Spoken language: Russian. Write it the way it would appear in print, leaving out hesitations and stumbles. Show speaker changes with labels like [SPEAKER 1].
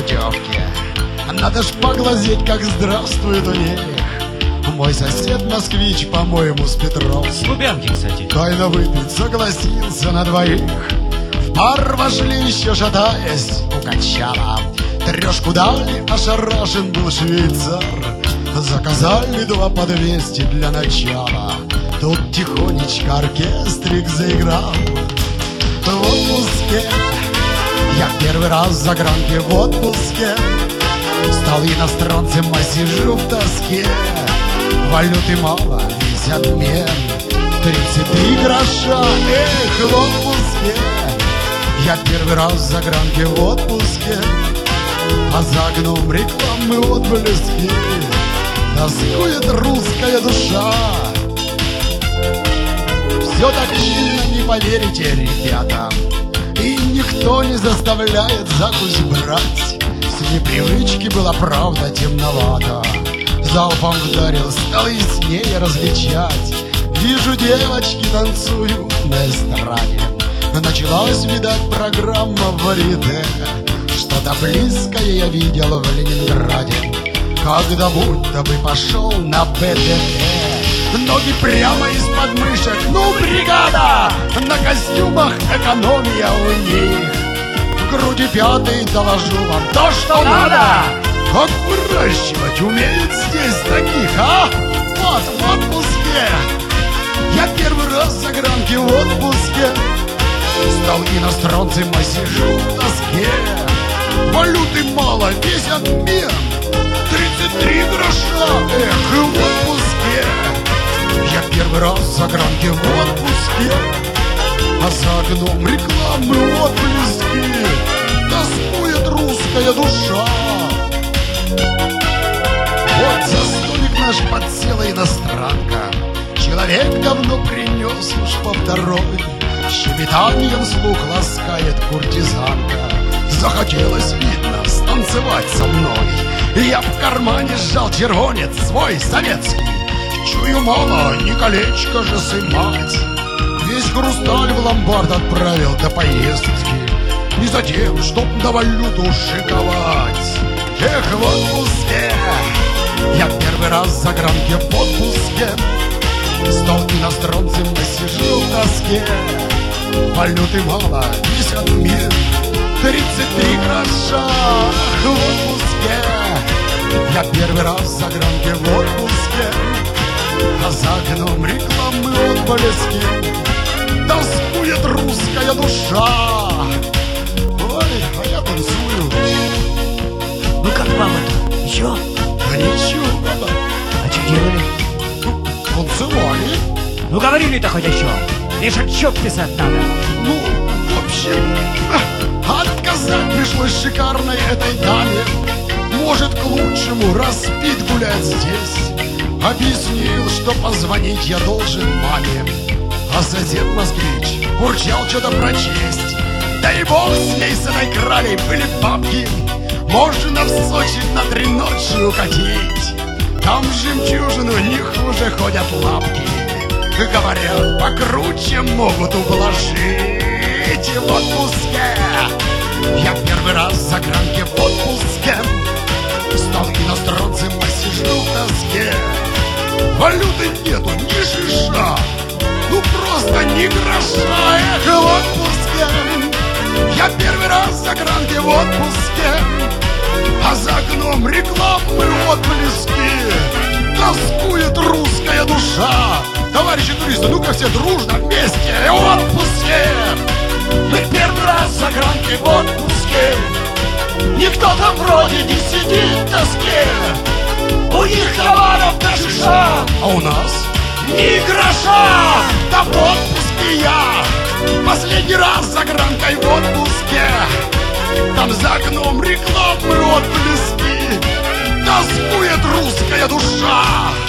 [SPEAKER 1] путевке. Надо ж поглазеть, как здравствует у них мой сосед москвич, по-моему, с Петром.
[SPEAKER 2] С Лубянки, кстати.
[SPEAKER 1] Тайно выпить согласился на двоих. В бар вошли еще шатаясь у качала. Трешку дали, ошарашен был швейцар. Заказали 2 по 200 для начала. Тут тихонечко оркестрик заиграл. В отпуске я первый раз в загранке в отпуске. Стал иностранцем, а сижу в тоске. Валюты мало, весь обмен 33 гроша, эх, в отпуске. Я первый раз в загранке в отпуске, а за окном рекламы отблески. Тоскует русская душа. Все так сильно, не поверите, ребята. И никто не заставляет закусь брать. С непривычки была правда темновато. Залпом вдарил, стал яснее различать. Вижу, девочки танцуют на эстраде. Началась, видать, программа варьете. Что-то близкое я видел в Ленинграде, когда будто бы пошел на БДТ. Ноги прямо из подмышек, ну, бригада! На костюмах экономия у них. В груди пятый, доложу вам то, что надо. Как выращивать умеют здесь таких, а? Вот, в отпуске. Я первый раз в загранке в отпуске. Стал иностранцем, а сижу в тоске. Валюты мало, весь обмен 33 гроша, эх, в отпуске. Я первый раз в загранке в отпуске, а за окном рекламы отблески. Тоскует русская душа. Вот за столик наш подсела иностранка. Человек давно принес уж по второй. Щебетанием слух ласкает куртизанка. Захотелось, видно, станцевать со мной. И я в кармане сжал червонец свой советский. Чую, мало, не колечко же сымать. Весь хрусталь в ломбард отправил до поездки. Не за тем, чтоб на валюту шиковать. Эх, в отпуске. Я первый раз в загранке в отпуске. Стал иностранцем, но сижу в тоске. Валюты мало, весь обмен 33 гроша, в отпуске. Я первый раз в загранке в отпуске, а за окном рекламы отблески. Тоскует русская душа. Ой, а я танцую.
[SPEAKER 2] Ну как вам это? Ничего?
[SPEAKER 1] Да ничего, баба.
[SPEAKER 2] А что делали?
[SPEAKER 1] Танцевали.
[SPEAKER 2] Ну говорили-то хоть о чем. Лишь отчет писать надо.
[SPEAKER 1] Ну, в общем, отказать пришлось шикарной этой даме. Может, к лучшему, раз пить гулять здесь. Объяснил, что позвонить я должен маме. А сосед москвич бурчал что-то про честь. Да и бог с ней, с этой кралей, были бабки. Можно в Сочи на 3 ночи укатить. Там жемчужину не хуже ходят лапки. Говорят, покруче могут ублажить. В отпуске я первый раз в загранке в отпуске. Стал иностранцем, а сижу в тоске. Валюты нету, ни шиша. Ну просто ни гроша, эх, в отпуске. Я первый раз в загранке в отпуске, а за окном рекламы отблески. Тоскует русская душа. Товарищи туристы, ну-ка все дружно вместе в отпуске. Мы первый раз в загранке в отпуске. Никто там вроде не сидит в тоске. У них товаров до шиша, а у нас ни гроша. Да в отпуске я последний раз за гранкой в отпуске. Там за окном рекламы отблески. Тоскует русская душа.